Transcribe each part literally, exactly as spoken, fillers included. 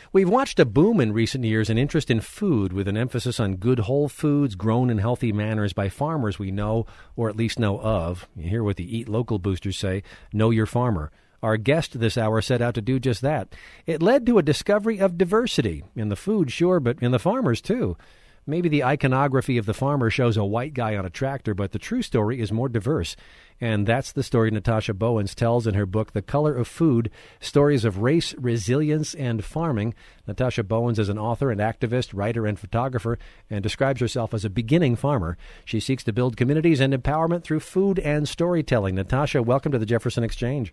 We've watched a boom in recent years in interest in food, with an emphasis on good whole foods grown in healthy manners by farmers we know, or at least know of. You hear what the Eat Local boosters say: know your farmer. Our guest this hour set out to do just that. It led to a discovery of diversity in the food, sure, but in the farmers, too. Maybe the iconography of the farmer shows a white guy on a tractor, but the true story is more diverse. And that's the story Natasha Bowens tells in her book, The Color of Food, Stories of Race, Resilience, and Farming. Natasha Bowens is an author and activist, writer, and photographer, and describes herself as a beginning farmer. She seeks to build communities and empowerment through food and storytelling. Natasha, welcome to the Jefferson Exchange.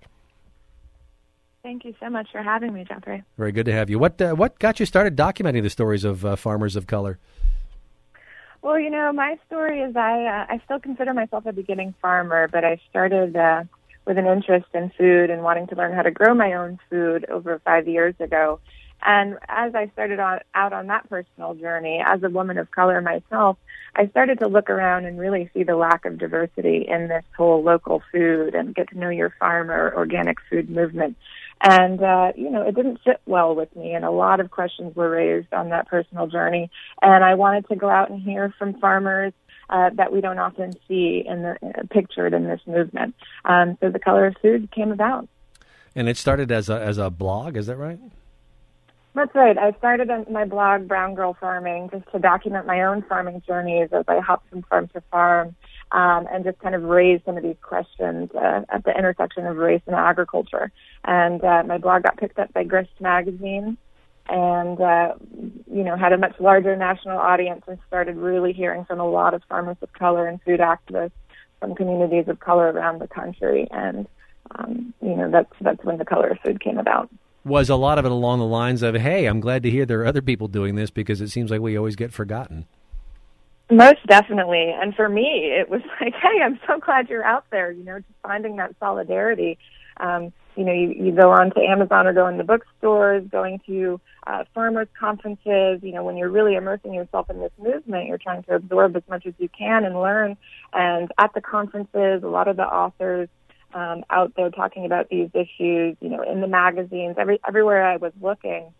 Thank you so much for having me, Jeffrey. Very good to have you. What uh, what got you started documenting the stories of uh, farmers of color? Well, you know, my story is I uh, I still consider myself a beginning farmer, but I started uh, with an interest in food and wanting to learn how to grow my own food over five years ago. And as I started on, out on that personal journey, as a woman of color myself, I started to look around and really see the lack of diversity in this whole local food and get to know your farmer organic food movement. And, uh, you know, it didn't sit well with me, and a lot of questions were raised on that personal journey. And I wanted to go out and hear from farmers uh, that we don't often see in the uh, pictured in this movement. Um, so The Color of Food came about. And it started as a, as a blog, is that right? That's right. I started on my blog, Brown Girl Farming, just to document my own farming journeys as I hopped from farm to farm. Um, and just kind of raise some of these questions uh, at the intersection of race and agriculture. And uh, my blog got picked up by Grist Magazine and, uh, you know, had a much larger national audience and started really hearing from a lot of farmers of color and food activists from communities of color around the country. And, um, you know, that's, that's when The Color of Food came about. Was a lot of it along the lines of, hey, I'm glad to hear there are other people doing this because it seems like we always get forgotten? Most definitely. And for me, it was like, hey, I'm so glad you're out there, you know, just finding that solidarity. Um, you know, you, you go on to Amazon or go into bookstores, going to uh, farmers' conferences. You know, when you're really immersing yourself in this movement, you're trying to absorb as much as you can and learn. And at the conferences, a lot of the authors um, out there talking about these issues, you know, in the magazines, every, everywhere I was looking.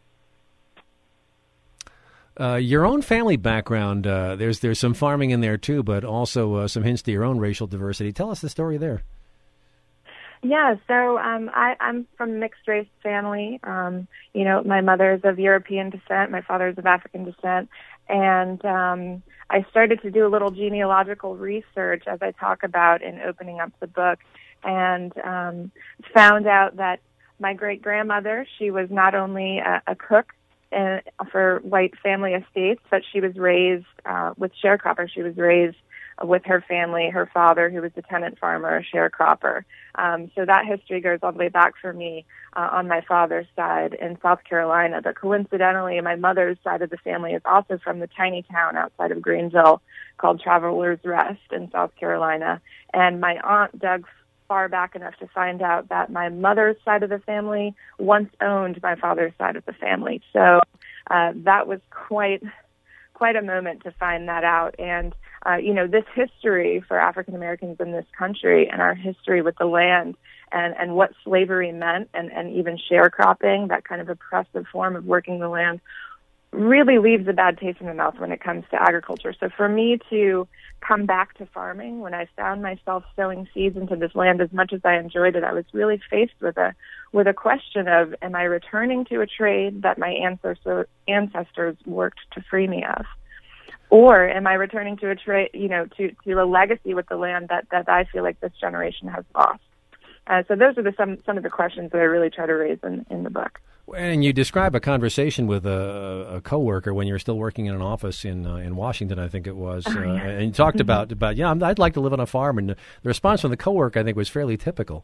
Uh, your own family background, uh, there's there's some farming in there too, but also uh, some hints to your own racial diversity. Tell us the story there. Yeah, so um, I, I'm from a mixed-race family. Um, you know, my mother is of European descent, my father is of African descent, and um, I started to do a little genealogical research as I talk about in opening up the book, and um, found out that my great-grandmother, she was not only a, a cook, And for white family estates, but she was raised uh, with sharecropper. She was raised with her family, her father, who was a tenant farmer, a sharecropper. Um, so that history goes all the way back for me uh, on my father's side in South Carolina. But coincidentally, my mother's side of the family is also from the tiny town outside of Greenville called Travelers Rest in South Carolina. And my aunt dug far back enough to find out that my mother's side of the family once owned my father's side of the family. So uh, that was quite quite a moment to find that out. And, uh, you know, this history for African Americans in this country and our history with the land and, and what slavery meant and, and even sharecropping, that kind of oppressive form of working the land, really leaves a bad taste in the mouth when it comes to agriculture. So for me to come back to farming, when I found myself sowing seeds into this land, as much as I enjoyed it, I was really faced with a with a question of, am I returning to a trade that my ancestor, ancestors worked to free me of? Or am I returning to a trade, you know, to, to a legacy with the land that, that I feel like this generation has lost? Uh, so those are the, some some of the questions that I really try to raise in, in the book. And you describe a conversation with a, a coworker when you were still working in an office in uh, in Washington, I think it was, oh, yeah. uh, and you talked about about yeah, I'd like to live on a farm, and the response from the coworker, I think, was fairly typical.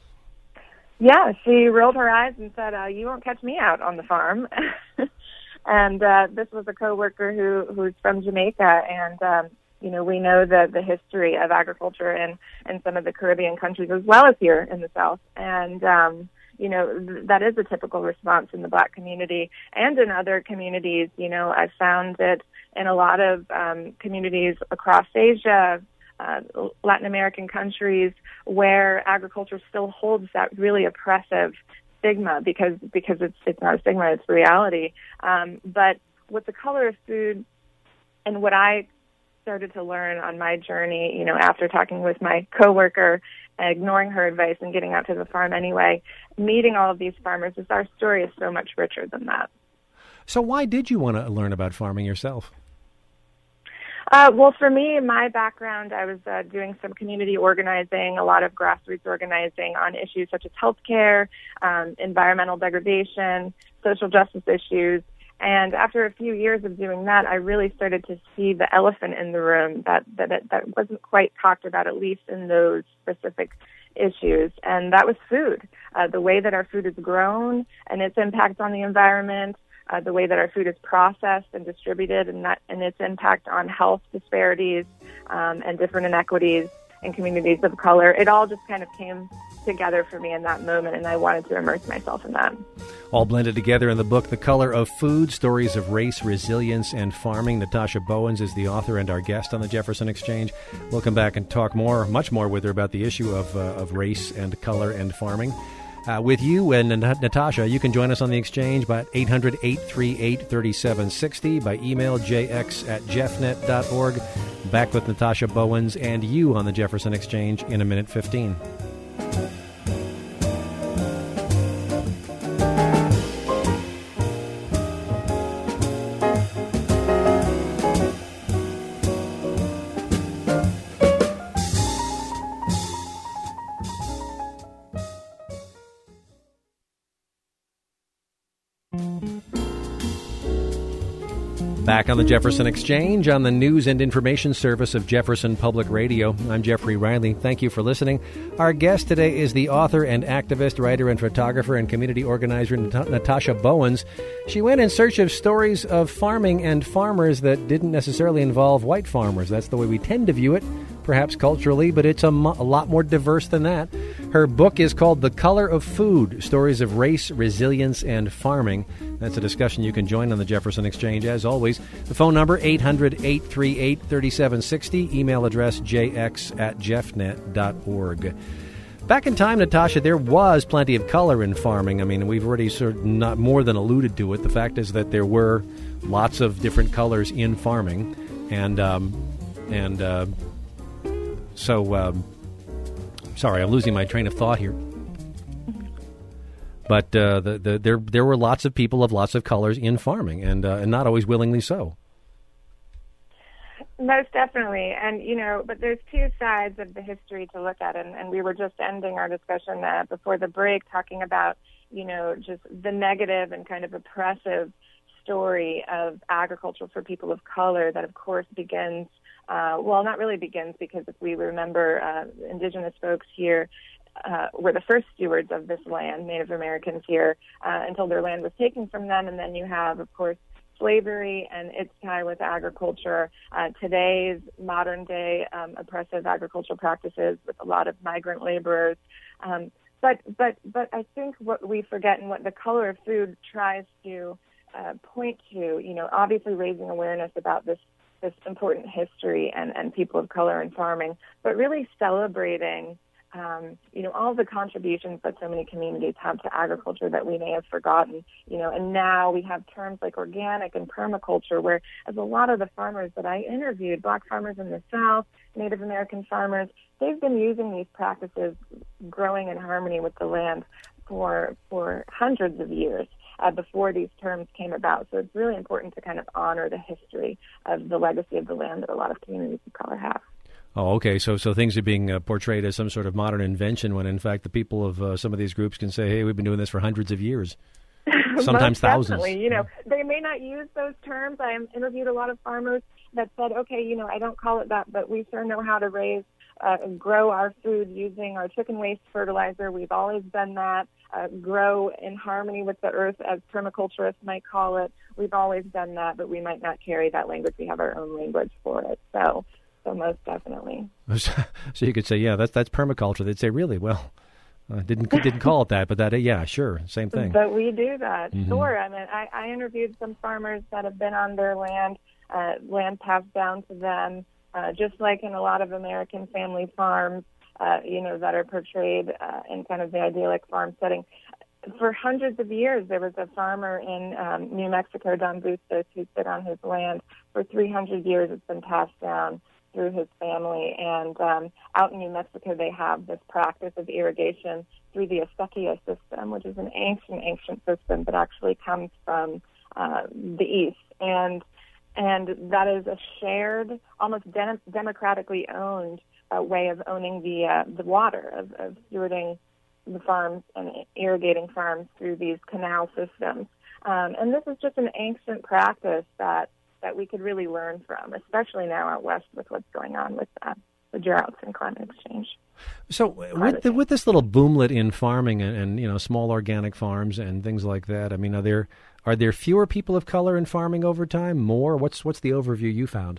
Yeah, she rolled her eyes and said, uh, "You won't catch me out on the farm." And uh, this was a coworker who who's from Jamaica, and um, you know, we know the the history of agriculture in in some of the Caribbean countries as well as here in the South, and um, you know, th- that is a typical response in the Black community and in other communities. You know, I've found it in a lot of um, communities across Asia, uh, Latin American countries, where agriculture still holds that really oppressive stigma because because it's it's not a stigma, it's reality. Um, but with the color of food, and what I started to learn on my journey, you know, after talking with my coworker, ignoring her advice and getting out to the farm anyway, meeting all of these farmers, is our story is so much richer than that. So why did you want to learn about farming yourself? Uh, well, for me, in my background, I was uh, doing some community organizing, a lot of grassroots organizing on issues such as healthcare, um, environmental degradation, social justice issues. And after a few years of doing that, I really started to see the elephant in the room that that that wasn't quite talked about, at least in those specific issues, and that was food. Uh, the way that our food is grown and its impact on the environment, uh, the way that our food is processed and distributed, and that and its impact on health disparities um, and different inequities in communities of color. It all just kind of came together for me in that moment, and I wanted to immerse myself in that. All blended together in the book, The Color of Food, Stories of Race, Resilience, and Farming. Natasha Bowens is the author and our guest on the Jefferson Exchange. We'll come back and talk more, much more with her about the issue of, uh, of race and color and farming. Uh, with you and Natasha, you can join us on the Exchange by eight hundred, eight three eight, three seven six zero, by email jx at jeffnet dot org. Back with Natasha Bowens and you on the Jefferson Exchange in a minute fifteen. Back on the Jefferson Exchange on the news and information service of Jefferson Public Radio. I'm Jeffrey Riley. Thank you for listening. Our guest today is the author and activist, writer and photographer and community organizer Nat- Natasha Bowens. She went in search of stories of farming and farmers that didn't necessarily involve white farmers. That's the way we tend to view it, perhaps culturally, but it's a, mo- a lot more diverse than that. Her book is called The Color of Food, Stories of Race, Resilience, and Farming. That's a discussion you can join on the Jefferson Exchange, as always. The phone number, eight hundred, eight three eight, three seven six zero. Email address, jx at jeffnet dot org. Back in time, Natasha, there was plenty of color in farming. I mean, we've already sort of not more than alluded to it. The fact is that there were lots of different colors in farming. And, um, and uh, so... Um, Sorry, I'm losing my train of thought here. But uh, the, the, there there were lots of people of lots of colors in farming, and uh, and not always willingly so. Most definitely. And, you know, but there's two sides of the history to look at, and, and we were just ending our discussion uh, before the break talking about, you know, just the negative and kind of oppressive story of agriculture for people of color that, of course, begins Uh, well, not really begins, because if we remember, uh, indigenous folks here uh, were the first stewards of this land, Native Americans here, uh, until their land was taken from them. And then you have, of course, slavery and its tie with agriculture, uh, today's modern-day um, oppressive agricultural practices with a lot of migrant laborers. Um, but, but, but I think what we forget and what The Color of Food tries to uh, point to, you know, obviously raising awareness about this this important history and, and people of color in farming, but really celebrating, um, you know, all the contributions that so many communities have to agriculture that we may have forgotten, you know, and now we have terms like organic and permaculture, where as a lot of the farmers that I interviewed, Black farmers in the South, Native American farmers, they've been using these practices, growing in harmony with the land for for hundreds of years. Uh, before these terms came about. So it's really important to kind of honor the history of the legacy of the land that a lot of communities of color have. Oh, okay. So so things are being uh, portrayed as some sort of modern invention when, in fact, the people of uh, some of these groups can say, hey, we've been doing this for hundreds of years, sometimes Most thousands. Definitely. You know, they may not use those terms. I interviewed a lot of farmers that said, okay, you know, I don't call it that, but we sure know how to raise Uh, grow our food using our chicken waste fertilizer. We've always done that. Uh, grow in harmony with the earth, as permaculturists might call it. We've always done that, but we might not carry that language. We have our own language for it. So, so most definitely. So you could say, yeah, that's that's permaculture. They'd say, really? Well, I didn't didn't call it that, but that, uh, yeah, sure, same thing. But we do that. Mm-hmm. Sure. I mean, I, I interviewed some farmers that have been on their land, uh, land passed down to them. Uh, just like in a lot of American family farms, uh, you know, that are portrayed uh, in kind of the idyllic farm setting. for hundreds of years, there was a farmer in um, New Mexico, Don Bustos, who stood on his land. For three hundred years, it's been passed down through his family. And um, out in New Mexico, they have this practice of irrigation through the acequia system, which is an ancient, ancient system that actually comes from uh, the east. And and that is a shared, almost de- democratically owned uh, way of owning the uh, the water, of, of stewarding the farms and irrigating farms through these canal systems. Um, and this is just an ancient practice that, that we could really learn from, especially now out west with what's going on with uh, the droughts and climate exchange. So with the, with this little boomlet in farming and, and you know small organic farms and things like that, I mean, are there are there fewer people of color in farming over time? More? What's what's the overview you found?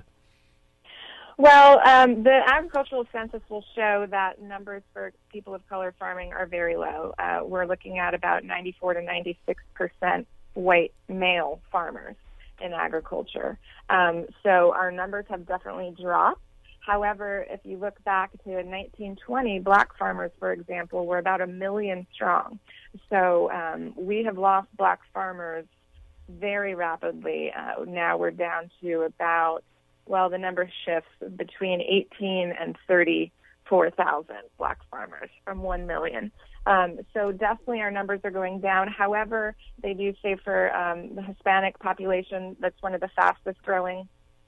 Well, um, the agricultural census will show that numbers for people of color farming are very low. Uh, we're looking at about ninety-four to ninety-six percent white male farmers in agriculture. Um, so our numbers have definitely dropped. However, if you look back to nineteen twenty, black farmers, for example, were about a million strong. So um, we have lost black farmers very rapidly. Uh, now we're down to about, well, the number shifts between eighteen and thirty-four thousand black farmers from one million. Um, so definitely our numbers are going down. However, they do say for um, the Hispanic population, that's one of the fastest growing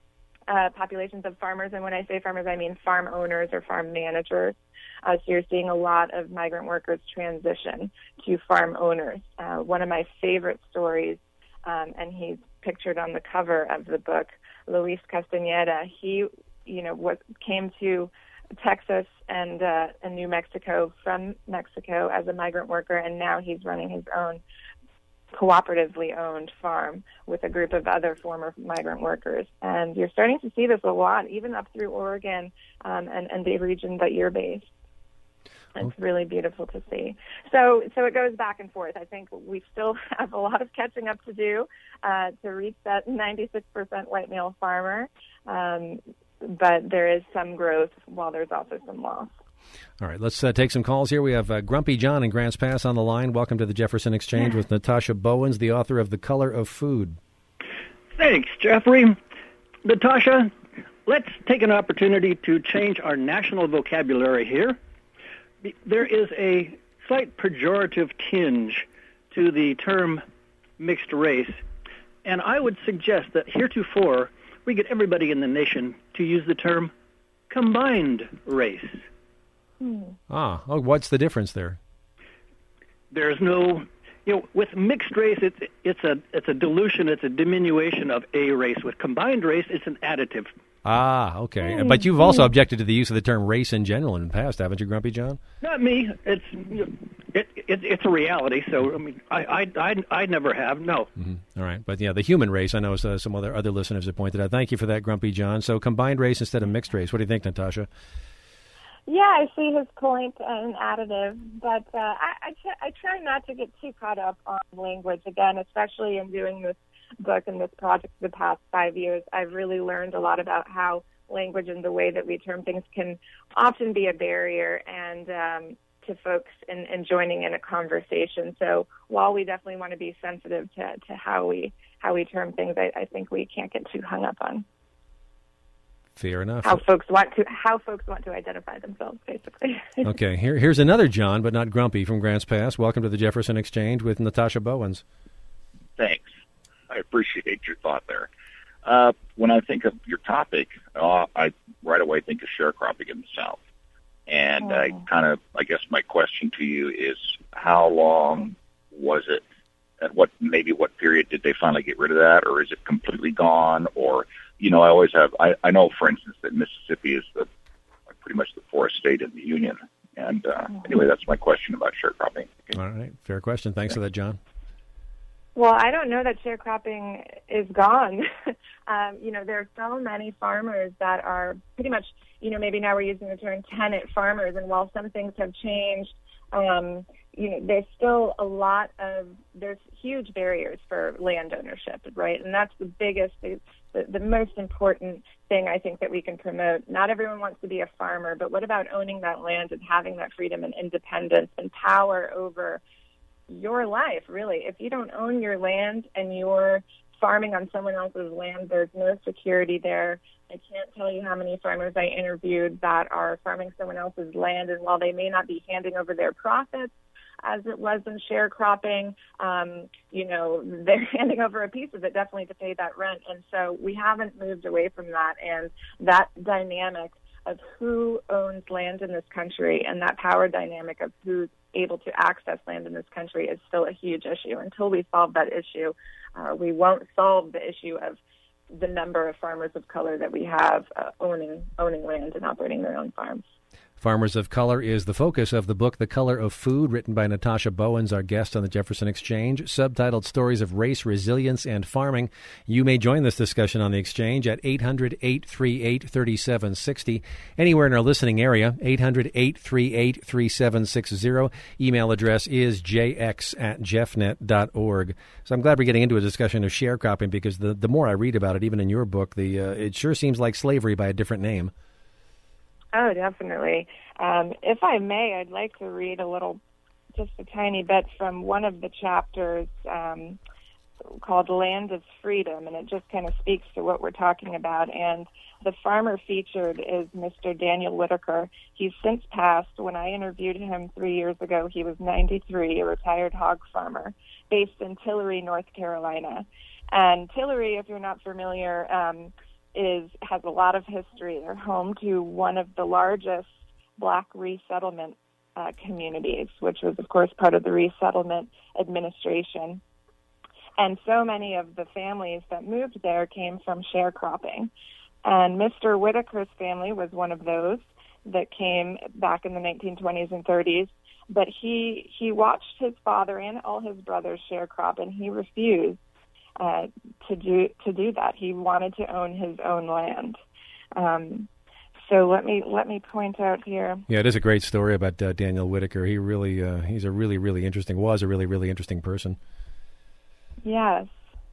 uh, populations of farmers. And when I say farmers, I mean farm owners or farm managers. Uh, so you're seeing a lot of migrant workers transition to farm owners. Uh, one of my favorite stories, um, and he's pictured on the cover of the book, Luis Castañeda, he, you know, what came to Texas and uh, and New Mexico from Mexico as a migrant worker, and now he's running his own cooperatively owned farm with a group of other former migrant workers. And you're starting to see this a lot, even up through Oregon um, and, and the region that you're based. It's really beautiful to see. So so it goes back and forth. I think we still have a lot of catching up to do uh, to reach that ninety-six percent white male farmer, um, but there is some growth while there's also some loss. All right, let's uh, take some calls here. We have uh, Grumpy John in Grants Pass on the line. Welcome to the Jefferson Exchange with Natasha Bowens, the author of The Color of Food. Thanks, Jeffrey. Natasha, let's take an opportunity to change our national vocabulary here. There is a slight pejorative tinge to the term mixed race, and I would suggest that heretofore we get everybody in the nation to use the term combined race. Hmm. Ah, oh, what's the difference there? There's no, you know, with mixed race, it's it's a it's a dilution, it's a diminution of a race. With combined race, it's an additive. Ah, okay. But you've also objected to the use of the term race in general in the past, haven't you, Grumpy John? Not me. It's it, it it's a reality. So I mean, I I I, I never have. No. Mm-hmm. All right, but yeah, the human race. I know uh, some other other listeners have pointed out. Thank you for that, Grumpy John. So combined race instead of mixed race. What do you think, Natasha? Yeah, I see his point and additive, but uh, I, I, t- I try not to get too caught up on language, again, especially in doing this book and this project for the past five years. I've really learned a lot about how language and the way that we term things can often be a barrier and um, to folks in, in joining in a conversation. So while we definitely want to be sensitive to, to how we how we term things, I, I think we can't get too hung up on Fair enough. How folks want to how folks want to identify themselves, basically. Okay, here here's another John, but not Grumpy, from Grants Pass. Welcome to the Jefferson Exchange with Natasha Bowens. Thanks. I appreciate your thought there. Uh, when I think of your topic, uh, I right away think of sharecropping in the South. And oh. I kind of, I guess my question to you is, how long was it? At what, maybe what period did they finally get rid of that? Or is it completely gone? Or, you know, I always have, I, I know, for instance, that Mississippi is the pretty much the poorest state in the Union. And uh, anyway, that's my question about sharecropping. Okay. All right. Fair question. Thanks for that, John. Well, I don't know that sharecropping is gone. um, you know, there are so many farmers that are pretty much, you know, maybe now we're using the term tenant farmers, and while some things have changed, um, you know, there's still a lot of, there's huge barriers for land ownership, right? And that's the biggest, the, the most important thing I think that we can promote. Not everyone wants to be a farmer, but what about owning that land and having that freedom and independence and power over your life, really. If you don't own your land and you're farming on someone else's land, there's no security there. I can't tell you how many farmers I interviewed that are farming someone else's land, and while they may not be handing over their profits, as it was in sharecropping, um, you know, they're handing over a piece of it definitely to pay that rent. And so we haven't moved away from that. And that dynamic of who owns land in this country and that power dynamic of who's able to access land in this country is still a huge issue. Until we solve that issue, uh, we won't solve the issue of the number of farmers of color that we have uh, owning owning land and operating their own farms. Farmers of Color is the focus of the book The Color of Food, written by Natasha Bowens, our guest on the Jefferson Exchange, subtitled Stories of Race, Resilience, and Farming. You may join this discussion on the Exchange at eight hundred, eight three eight, three seven six zero. Anywhere in our listening area, eight hundred, eight three eight, three seven six zero. Email address is j x at jeffnet dot org. So I'm glad we're getting into a discussion of sharecropping, because the, the more I read about it, even in your book, the uh, it sure seems like slavery by a different name. Oh, definitely. Um, if I may, I'd like to read a little, just a tiny bit from one of the chapters um, called Land is Freedom, and it just kind of speaks to what we're talking about. And the farmer featured is Mister Daniel Whitaker. He's since passed. When I interviewed him three years ago, he was ninety-three, a retired hog farmer based in Tillery, North Carolina. And Tillery, if you're not familiar, um, is has a lot of history. They're home to one of the largest black resettlement uh, communities, which was, of course, part of the Resettlement Administration. And so many of the families that moved there came from sharecropping. And Mister Whitaker's family was one of those that came back in the nineteen twenties and thirties. But he he watched his father and all his brothers sharecrop, and he refused Uh, to do to do that. He wanted to own his own land. Um, so let me let me point out here. Yeah, it is a great story about uh, Daniel Whitaker. He really uh, he's a really really interesting was a really really interesting person. Yes.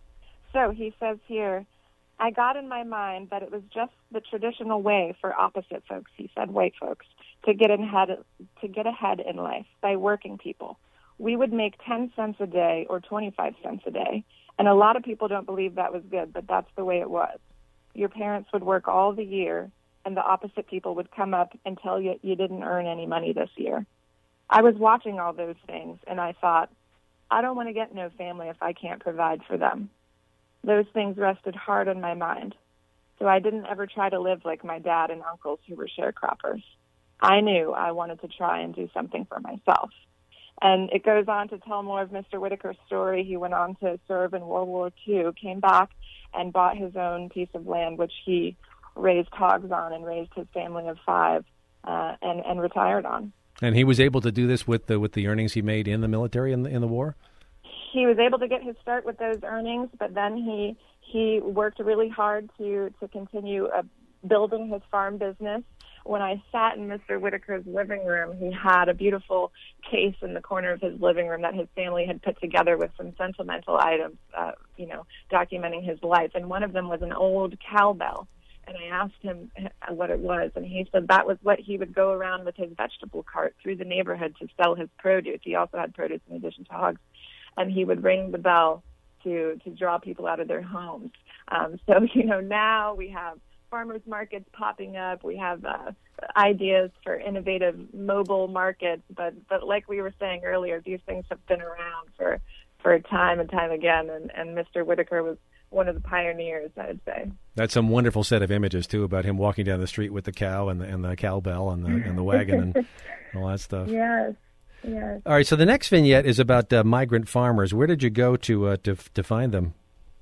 So he says here, I got in my mind that it was just the traditional way for opposite folks, he said, white folks, to get ahead to get ahead in life by working people. We would make ten cents a day or twenty-five cents a day. And a lot of people don't believe that was good, but that's the way it was. Your parents would work all the year, and the opposite people would come up and tell you you didn't earn any money this year. I was watching all those things, and I thought, I don't want to get no family if I can't provide for them. Those things rested hard on my mind. So I didn't ever try to live like my dad and uncles who were sharecroppers. I knew I wanted to try and do something for myself. And it goes on to tell more of Mister Whitaker's story. He went on to serve in World War Two, came back and bought his own piece of land, which he raised hogs on and raised his family of five uh, and, and retired on. And he was able to do this with the with the earnings he made in the military in the, in the war? He was able to get his start with those earnings, but then he he worked really hard to, to continue uh, building his farm business. When I sat in Mister Whitaker's living room, he had a beautiful case in the corner of his living room that his family had put together with some sentimental items, uh, you know, documenting his life. And one of them was an old cowbell. And I asked him what it was, and he said that was what he would go around with his vegetable cart through the neighborhood to sell his produce. He also had produce in addition to hogs. And he would ring the bell to, to draw people out of their homes. Um, so, you know, now we have farmers markets popping up. We have uh, ideas for innovative mobile markets, but but like we were saying earlier, these things have been around for for time and time again, and, and Mister Whitaker was one of the pioneers, I'd say. That's some wonderful set of images too about him walking down the street with the cow and the and the cowbell and the and the wagon and all that stuff. Yes. Yes. All right. So the next vignette is about uh, migrant farmers. Where did you go to uh, to to find them?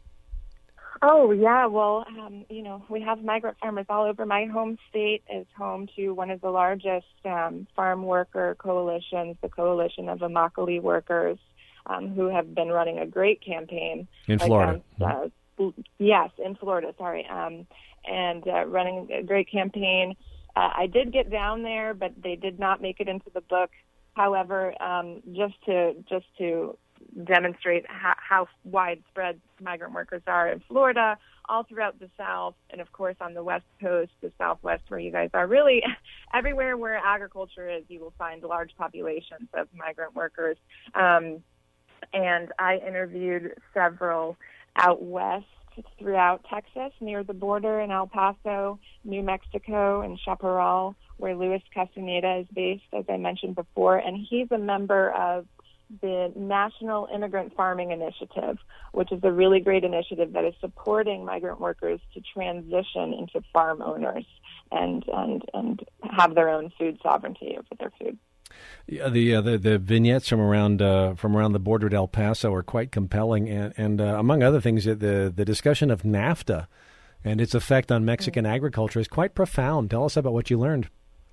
Oh, yeah. Well, um, you know, we have migrant farmers all over. My home state is home to one of the largest um, farm worker coalitions, the Coalition of Immokalee Workers, um, who have been running a great campaign. In Florida. Against, uh, yes, in Florida, sorry. Um, and uh, running a great campaign. Uh, I did get down there, but they did not make it into the book. However, um, just to just to demonstrate how, how widespread migrant workers are in Florida, all throughout the South, and of course on the West Coast, the Southwest, where you guys are. Really, everywhere where agriculture is, you will find large populations of migrant workers. Um, and I interviewed several out west throughout Texas, near the border in El Paso, New Mexico, and Chaparral, where Luis Castaneda is based, as I mentioned before. And he's a member of the National Immigrant Farming Initiative, which is a really great initiative that is supporting migrant workers to transition into farm owners and and, and have their own food sovereignty over their food. Yeah, the, uh, the the vignettes from around uh, from around the border at El Paso are quite compelling, and, and uh, among other things, the the discussion of NAFTA and its effect on Mexican mm-hmm. agriculture is quite profound. Tell us about what you learned.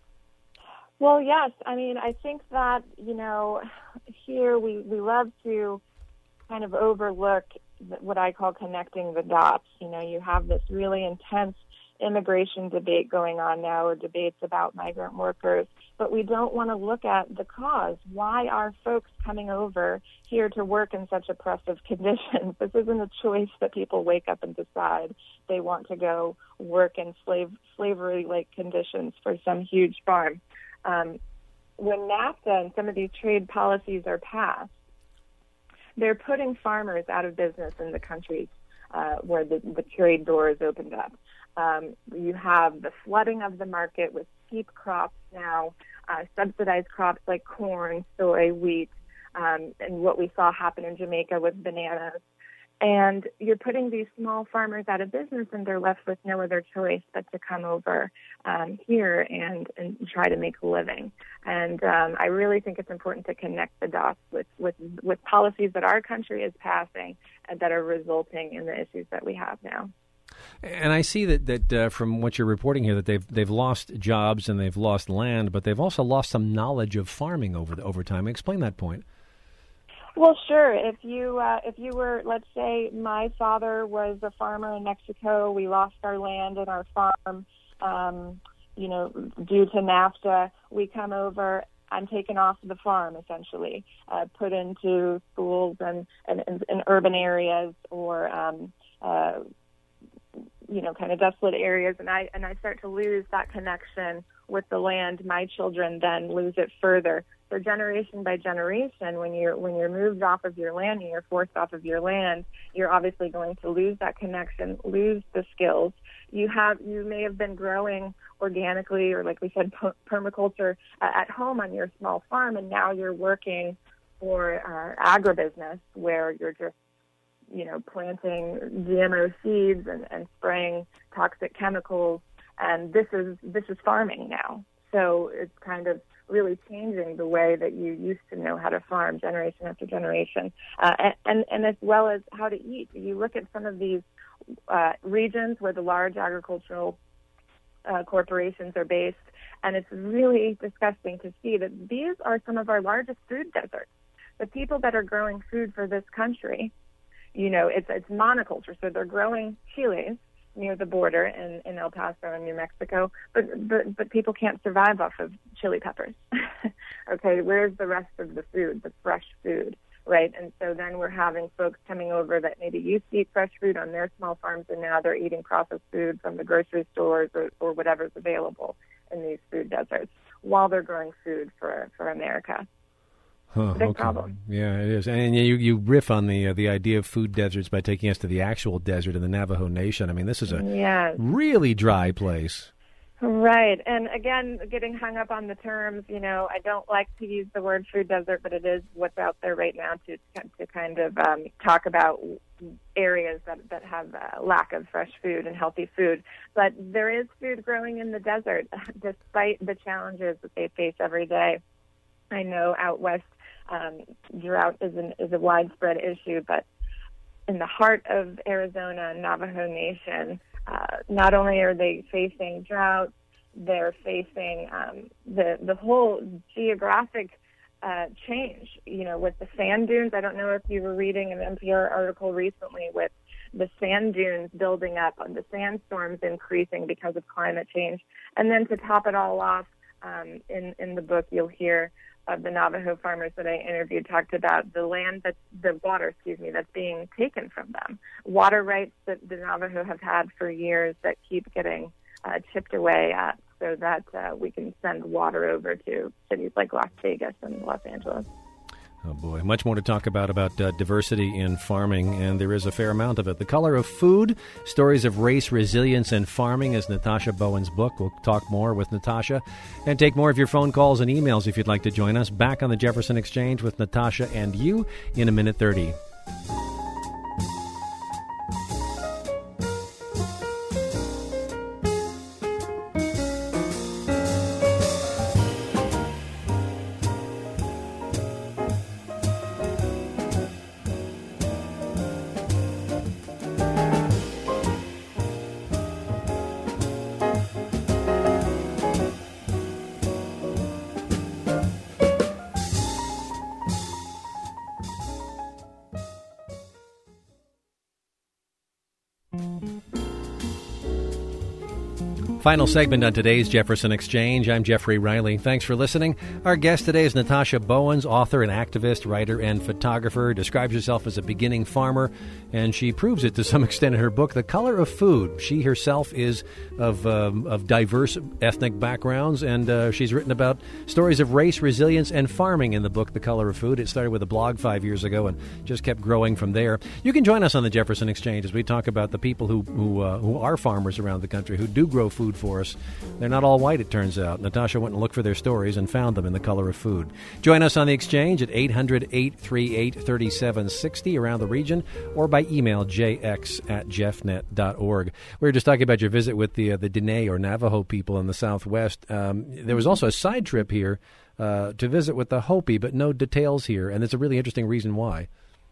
Well, yes. I mean, I think that, you know, here we, we love to kind of overlook what I call connecting the dots. You know, you have this really intense immigration debate going on now, or debates about migrant workers, but we don't want to look at the cause. Why are folks coming over here to work in such oppressive conditions? This isn't a choice that people wake up and decide they want to go work in slave slavery-like conditions for some huge farm. Um, when NAFTA and some of these trade policies are passed, they're putting farmers out of business in the countries uh, where the, the trade door is opened up. Um, you have the flooding of the market with cheap crops now, uh, subsidized crops like corn, soy, wheat, um, and what we saw happen in Jamaica with bananas. And you're putting these small farmers out of business, and they're left with no other choice but to come over um, here and, and try to make a living. And um, I really think it's important to connect the dots with, with, with policies that our country is passing and that are resulting in the issues that we have now. And I see that, that uh, from what you're reporting here, that they've they've lost jobs and they've lost land, but they've also lost some knowledge of farming over the, over time. Explain that point. Well, sure. If you uh, if you were, let's say, my father was a farmer in Mexico, we lost our land and our farm, um, you know, due to NAFTA. We come over. I'm taken off the farm, essentially, uh, put into schools and, and, and, and urban areas, or um, uh, you know, kind of desolate areas, and I and I start to lose that connection with the land. My children then lose it further. So generation by generation, when you're when you're moved off of your land and you're forced off of your land, you're obviously going to lose that connection, lose the skills. You have you may have been growing organically, or like we said, permaculture uh, at home on your small farm, and now you're working for uh, agribusiness where you're just you know, planting G M O seeds and, and spraying toxic chemicals, and this is this is farming now. So it's kind of really changing the way that you used to know how to farm, generation after generation, uh, and, and and as well as how to eat. You look at some of these uh, regions where the large agricultural uh, corporations are based, and it's really disgusting to see that these are some of our largest food deserts. The people that are growing food for this country, you know, it's it's monoculture, so they're growing chiles near the border in, in El Paso and New Mexico, but, but but people can't survive off of chili peppers. Okay, where's the rest of the food, the fresh food, right? And so then we're having folks coming over that maybe used to eat fresh food on their small farms, and now they're eating processed food from the grocery stores or, or whatever's available in these food deserts while they're growing food for, for America. Huh, Big okay. problem. Yeah, it is. And you you riff on the uh, the idea of food deserts by taking us to the actual desert in the Navajo Nation. I mean, this is a yes. really dry place. Right. And again, getting hung up on the terms, you know, I don't like to use the word food desert, but it is what's out there right now to to kind of um, talk about areas that, that have a lack of fresh food and healthy food. But there is food growing in the desert, despite the challenges that they face every day. I know out west, Um, drought is, an, is a widespread issue, but in the heart of Arizona, Navajo Nation, uh, not only are they facing drought, they're facing um, the the whole geographic uh, change. You know, with the sand dunes. I don't know if you were reading an N P R article recently with the sand dunes building up, the sandstorms increasing because of climate change, and then to top it all off, um, in in the book you'll hear of the Navajo farmers that I interviewed talked about the land that's, the water, excuse me, that's being taken from them. Water rights that the Navajo have had for years that keep getting uh, chipped away at so that uh, we can send water over to cities like Las Vegas and Los Angeles. Oh, boy. Much more to talk about, about uh, diversity in farming, and there is a fair amount of it. The Color of Food, Stories of Race, Resilience, and Farming is Natasha Bowen's book. We'll talk more with Natasha and take more of your phone calls and emails if you'd like to join us. Back on the Jefferson Exchange with Natasha and you in a minute thirty. Final segment on today's Jefferson Exchange. I'm Jeffrey Riley. Thanks for listening. Our guest today is Natasha Bowens, author and activist, writer, and photographer. Describes herself as a beginning farmer, and she proves it to some extent in her book, The Color of Food. She herself is of um, of diverse ethnic backgrounds, and uh, she's written about stories of race, resilience, and farming in the book, The Color of Food. It started with a blog five years ago and just kept growing from there. You can join us on the Jefferson Exchange as we talk about the people who who, uh, who are farmers around the country, who do grow food for us. They're not all white, it turns out. Natasha went and looked for their stories and found them in The Color of Food. Join us on the Exchange at eight hundred, eight three eight, three seven six zero around the region, or by email jx at jeffnet dot org. We were just talking about your visit with the uh, the Diné or Navajo people in the Southwest. Um, there was also a side trip here uh, to visit with the Hopi, but no details here, and there's a really interesting reason why.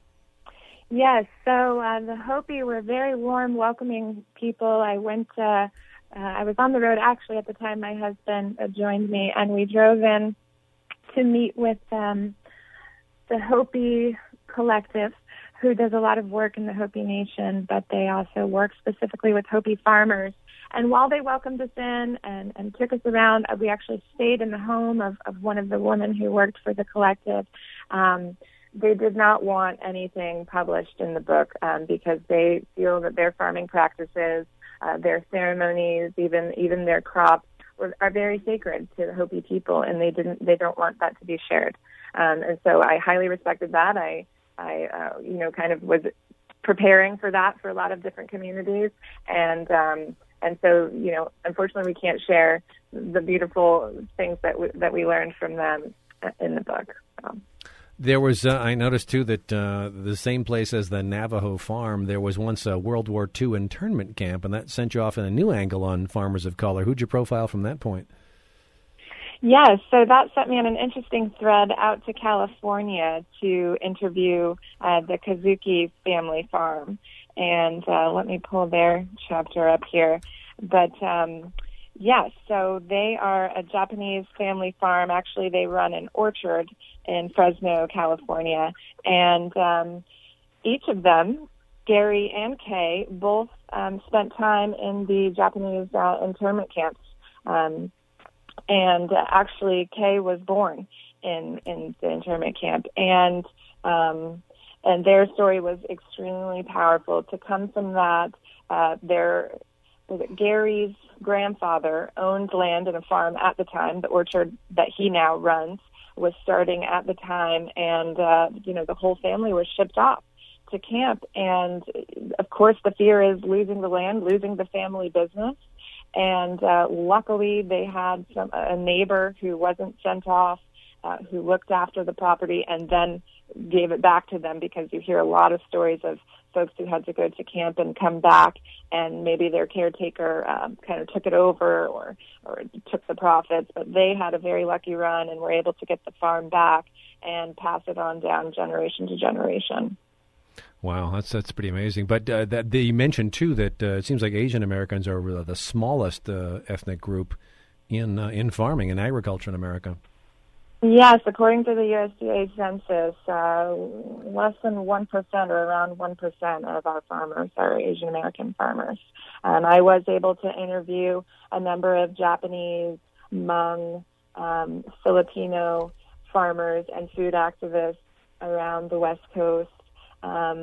Yes, so uh, the Hopi were very warm, welcoming people. I went uh Uh, I was on the road, actually, at the time my husband uh, joined me, and we drove in to meet with um, the Hopi Collective, who does a lot of work in the Hopi Nation, but they also work specifically with Hopi farmers. And while they welcomed us in and, and took us around, uh, we actually stayed in the home of, of one of the women who worked for the collective. Um, they did not want anything published in the book um, because they feel that their farming practices, Uh, their ceremonies, even even their crops, were, are very sacred to the Hopi people, and they didn't they don't want that to be shared. Um, and so I highly respected that. I I uh, you know kind of was preparing for that for a lot of different communities, and um, and so you know unfortunately we can't share the beautiful things that we, that we learned from them in the book. So. There was, uh, I noticed, too, that uh, the same place as the Navajo farm, there was once a World War Two internment camp, and that sent you off in a new angle on farmers of color. Who'd you profile from that point? Yes, so that set me on an interesting thread out to California to interview uh, the Kazuki family farm. And uh, let me pull their chapter up here. But um yes, so they are a Japanese family farm. Actually, they run an orchard in Fresno, California. And um, each of them, Gary and Kay, both um, spent time in the Japanese uh, internment camps. Um, and uh, actually, Kay was born in, in the internment camp. And um, and their story was extremely powerful. To come from that, uh, their Gary's grandfather owned land and a farm at the time. The orchard that he now runs was starting at the time, and uh, you know the whole family was shipped off to camp. And of course, the fear is losing the land, losing the family business. And uh, luckily, they had some, a neighbor who wasn't sent off, uh, who looked after the property and then gave it back to them, because you hear a lot of stories of folks who had to go to camp and come back, and maybe their caretaker um, kind of took it over or, or took the profits, but they had a very lucky run and were able to get the farm back and pass it on down generation to generation. Wow, that's that's pretty amazing. But uh, that they mentioned too that uh, it seems like Asian Americans are uh, the smallest uh, ethnic group in uh, in farming and agriculture in America. Yes, according to the U S D A census, uh, less than one percent or around one percent of our farmers are Asian American farmers. Um, I was able to interview a number of Japanese, Hmong, um, Filipino farmers and food activists around the West Coast. Um,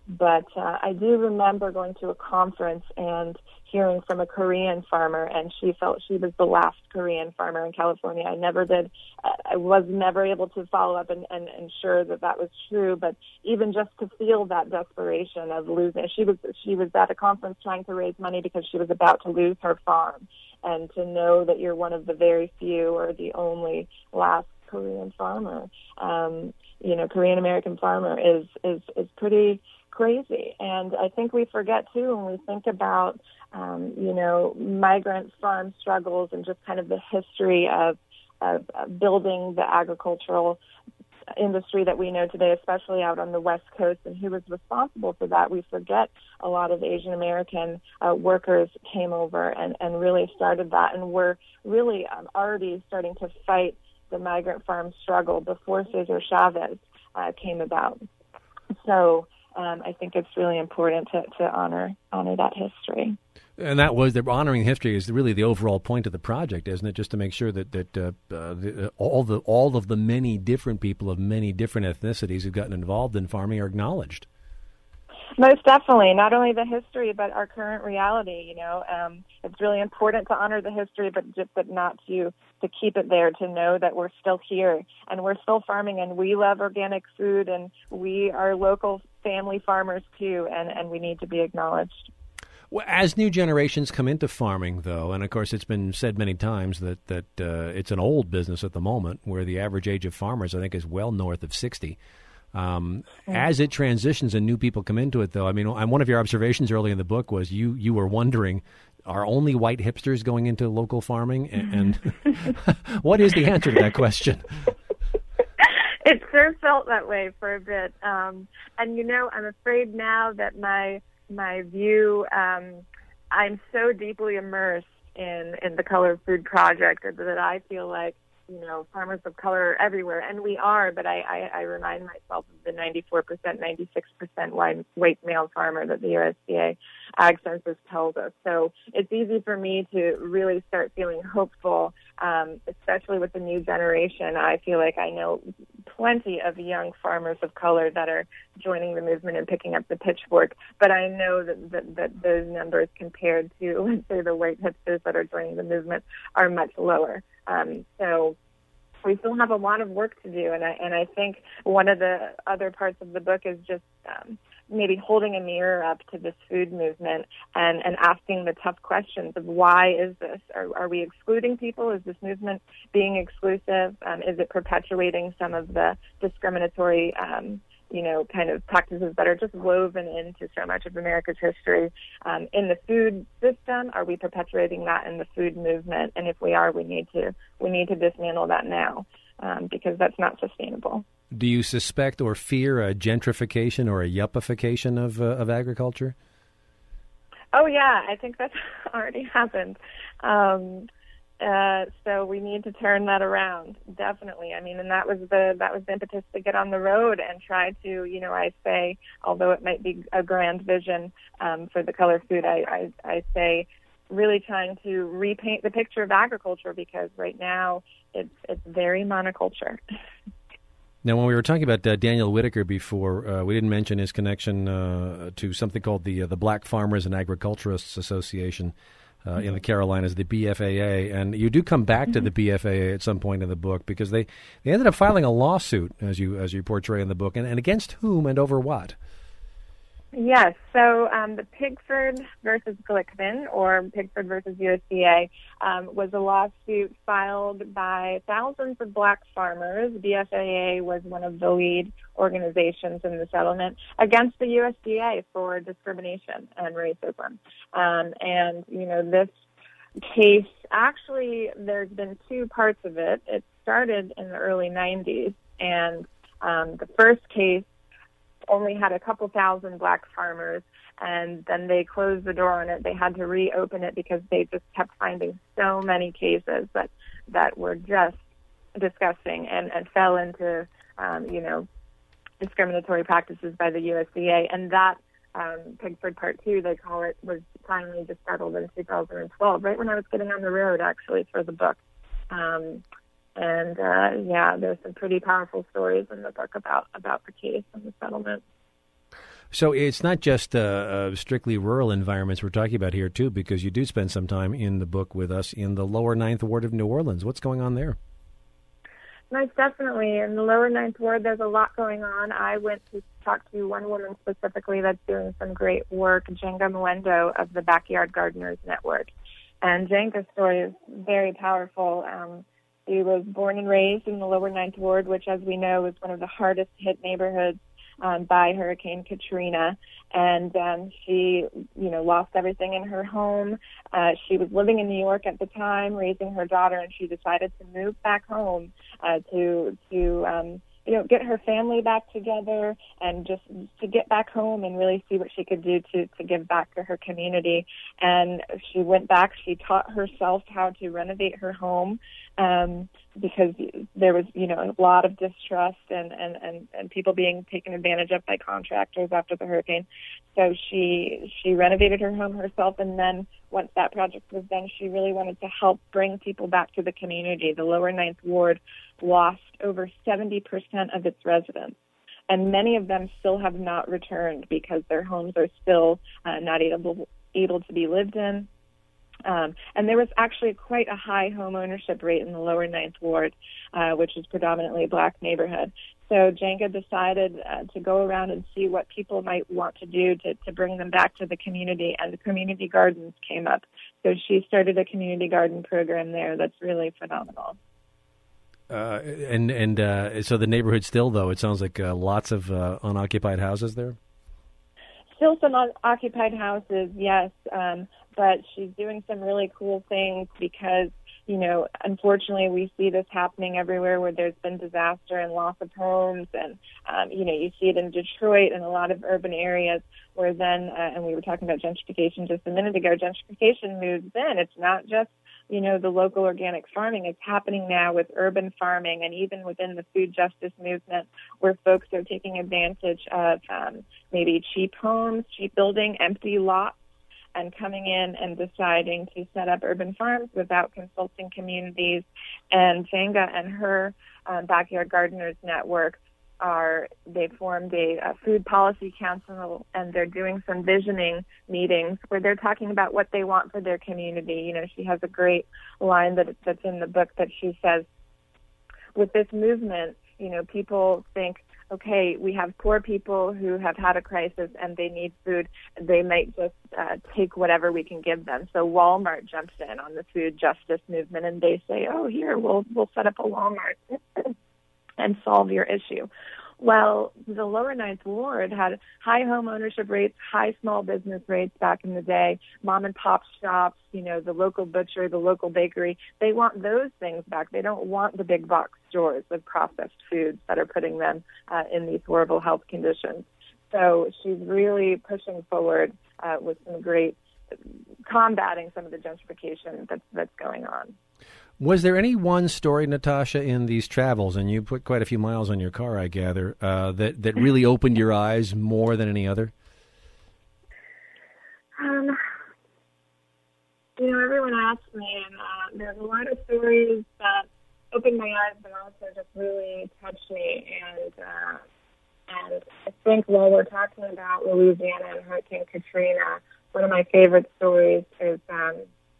but uh, I do remember going to a conference and hearing from a Korean farmer, and she felt she was the last Korean farmer in California. I never did, uh, I was never able to follow up and, and ensure that that was true, but even just to feel that desperation of losing, she was, she was at a conference trying to raise money because she was about to lose her farm, and to know that you're one of the very few or the only last Korean farmer, um, you know, Korean American farmer is, is, is pretty crazy. And I think we forget too when we think about, um, you know, migrant farm struggles and just kind of the history of, of, of building the agricultural industry that we know today, especially out on the West Coast, and who was responsible for that. We forget a lot of Asian American uh, workers came over and, and really started that, and were really um, already starting to fight the migrant farm struggle before Cesar Chavez uh, came about. So um, I think it's really important to, to honor honor that history. And that was, the honoring history is really the overall point of the project, isn't it? Just to make sure that that uh, uh, the, all the all of the many different people of many different ethnicities who've gotten involved in farming are acknowledged. Most definitely, not only the history, but our current reality. You know, um, it's really important to honor the history, but just, but not to to keep it there. To know that we're still here and we're still farming, and we love organic food, and we are local family farmers too, and, and we need to be acknowledged. Well, as new generations come into farming, though, and of course it's been said many times that that uh, it's an old business at the moment, where the average age of farmers, I think, is well north of sixty. Um, as it transitions and new people come into it, though, I mean, one of your observations early in the book was you you were wondering, are only white hipsters going into local farming? And, and what is the answer to that question? It sure felt that way for a bit. Um, and, you know, I'm afraid now that my my view, um, I'm so deeply immersed in, in the Color Food Project that I feel like, you know, farmers of color are everywhere, and we are, but I, I, I remind myself of the ninety-four percent, ninety-six percent white, white male farmer that the U S D A Ag Census tells us. So it's easy for me to really start feeling hopeful, um, especially with the new generation. I feel like I know plenty of young farmers of color that are joining the movement and picking up the pitchfork, but I know that, that, that those numbers compared to, let's say, the white hipsters that are joining the movement are much lower. Um, so we still have a lot of work to do, and I, and I think one of the other parts of the book is just um, maybe holding a mirror up to this food movement and, and asking the tough questions of why is this? Are, are we excluding people? Is this movement being exclusive? Um, is it perpetuating some of the discriminatory um you know, kind of practices that are just woven into so much of America's history um, in the food system? Are we perpetuating that in the food movement? And if we are, we need to we need to dismantle that now um, because that's not sustainable. Do you suspect or fear a gentrification or a yuppification of uh, of agriculture? Oh yeah, I think that's already happened. Um, Uh, so we need to turn that around, definitely. I mean, and that was the that was the impetus to get on the road and try to, you know, I say, although it might be a grand vision um, for the Color Food, I, I, I say really trying to repaint the picture of agriculture, because right now it's it's very monoculture. Now, when we were talking about uh, Daniel Whitaker before, uh, we didn't mention his connection uh, to something called the uh, the Black Farmers and Agriculturists Association. Uh, in the Carolinas, the B F A A, and you do come back to the B F A A at some point in the book, because they, they ended up filing a lawsuit, as you as you portray in the book, and, and against whom and over what? Yes, so um, the Pigford versus Glickman, or Pigford versus U S D A, um, was a lawsuit filed by thousands of black farmers. B F A A was one of the lead organizations in the settlement against the U S D A for discrimination and racism. Um, and, you know, this case, actually, there's been two parts of it. It started in the early nineties, and um, the first case only had a couple thousand black farmers, and then they closed the door on it. They had to reopen it because they just kept finding so many cases that that were just disgusting and, and fell into, um, you know, discriminatory practices by the U S D A. And that um, Pigford Part Two, they call it, was finally just settled in two thousand twelve, right when I was getting on the road, actually, for the book. Um, And, uh, yeah, there's some pretty powerful stories in the book about, about the case and the settlement. So it's not just uh, uh, strictly rural environments we're talking about here, too, because you do spend some time in the book with us in the lower Ninth Ward of New Orleans. What's going on there? Most definitely. In the lower Ninth Ward, there's a lot going on. I went to talk to one woman specifically that's doing some great work, Jenga Mwendo of the Backyard Gardeners Network. And Jenga's story is very powerful. Um, she was born and raised in the lower Ninth Ward, which, as we know, is one of the hardest hit neighborhoods um, by Hurricane Katrina. And um, she, you know, lost everything in her home. Uh, she was living in New York at the time, raising her daughter, and she decided to move back home uh, to, to um, you know, get her family back together and just to get back home and really see what she could do to, to give back to her community. And she went back. She taught herself how to renovate her home um, because there was, you know, a lot of distrust and, and, and, and people being taken advantage of by contractors after the hurricane. So she she renovated her home herself, and then once that project was done, she really wanted to help bring people back to the community. The lower Ninth Ward lost over seventy percent of its residents, and many of them still have not returned because their homes are still uh, not able, able to be lived in. Um, and there was actually quite a high home ownership rate in the lower Ninth Ward, uh, which is predominantly a black neighborhood. So Jenga decided uh, to go around and see what people might want to do to, to bring them back to the community, and the community gardens came up. So she started a community garden program there that's really phenomenal. Uh, and and uh, so the neighborhood still, though, it sounds like uh, lots of uh, unoccupied houses there? Still some unoccupied houses, yes, um, but she's doing some really cool things because, you know, unfortunately we see this happening everywhere where there's been disaster and loss of homes, and, um, you know, you see it in Detroit and a lot of urban areas where then, uh, and we were talking about gentrification just a minute ago, gentrification moves in. It's not just, you know, the local organic farming. Is happening now with urban farming and even within the food justice movement, where folks are taking advantage of um, maybe cheap homes, cheap building, empty lots, and coming in and deciding to set up urban farms without consulting communities. And Jenga and her uh, Backyard Gardeners Network are, they formed a, a food policy council, and they're doing some visioning meetings where they're talking about what they want for their community. You know, she has a great line that that's in the book that she says, with this movement, you know, people think, okay, we have poor people who have had a crisis and they need food. They might just uh, take whatever we can give them. So Walmart jumps in on the food justice movement, and they say, oh, here, we'll we'll set up a Walmart and solve your issue. Well, the lower Ninth Ward had high home ownership rates, high small business rates back in the day, mom and pop shops, you know, the local butcher, the local bakery. They want those things back. They don't want the big box stores with processed foods that are putting them uh, in these horrible health conditions. So she's really pushing forward uh, with some great combating some of the gentrification that's, that's going on. Was there any one story, Natasha, in these travels, and you put quite a few miles on your car, I gather, uh, that, that really opened your eyes more than any other? Um, you know, everyone asks me, and uh, there's a lot of stories that opened my eyes but also just really touched me. And, uh, and I think while we're talking about Louisiana and Hurricane Katrina, one of my favorite stories is um,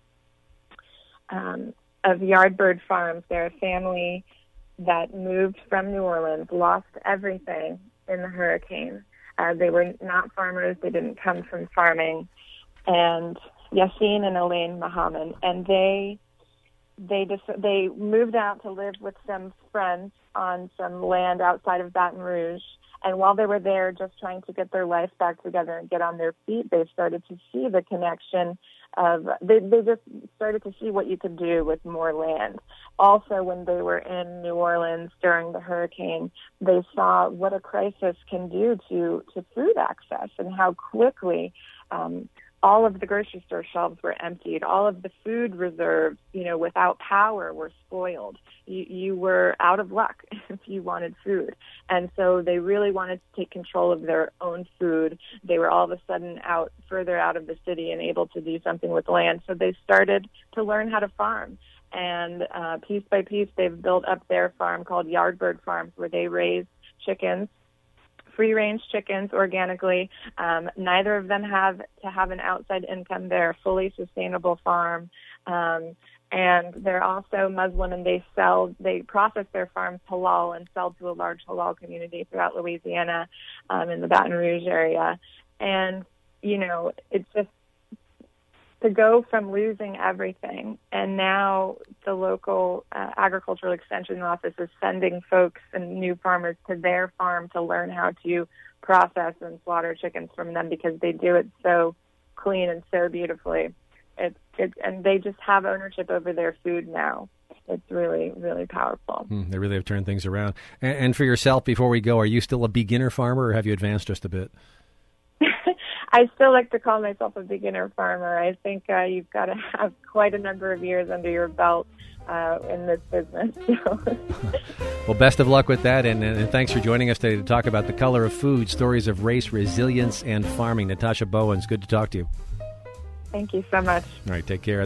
um, of Yardbird Farms. They're a family that moved from New Orleans, lost everything in the hurricane. Uh, they were not farmers. They didn't come from farming. And Yassine and Elaine Muhammad, and they they just they moved out to live with some friends on some land outside of Baton Rouge. And while they were there just trying to get their life back together and get on their feet, they started to see the connection of, they, they just started to see what you could do with more land. Also, when they were in New Orleans during the hurricane, they saw what a crisis can do to, to food access and how quickly um, all of the grocery store shelves were emptied. All of the food reserves, you know, without power were spoiled. You, you were out of luck if you wanted food. And so they really wanted to take control of their own food. They were all of a sudden out, further out of the city and able to do something with land. So they started to learn how to farm. And uh, piece by piece, they've built up their farm called Yardbird Farms, where they raise chickens free-range chickens organically. Um, neither of them have to have an outside income. They're a fully sustainable farm. Um, and they're also Muslim, and they sell, they process their farms halal and sell to a large halal community throughout Louisiana, um, in the Baton Rouge area. And, you know, it's just to go from losing everything, and now the local uh, agricultural extension office is sending folks and new farmers to their farm to learn how to process and slaughter chickens from them because they do it so clean and so beautifully. It's, it's, and they just have ownership over their food now. It's really, really powerful. Mm, they really have turned things around. And, and for yourself, before we go, are you still a beginner farmer, or have you advanced just a bit? I still like to call myself a beginner farmer. I think uh, you've got to have quite a number of years under your belt uh, in this business. So. Well, best of luck with that, and, and thanks for joining us today to talk about the color of food, stories of race, resilience, and farming. Natasha Bowens, good to talk to you. Thank you so much. All right, take care.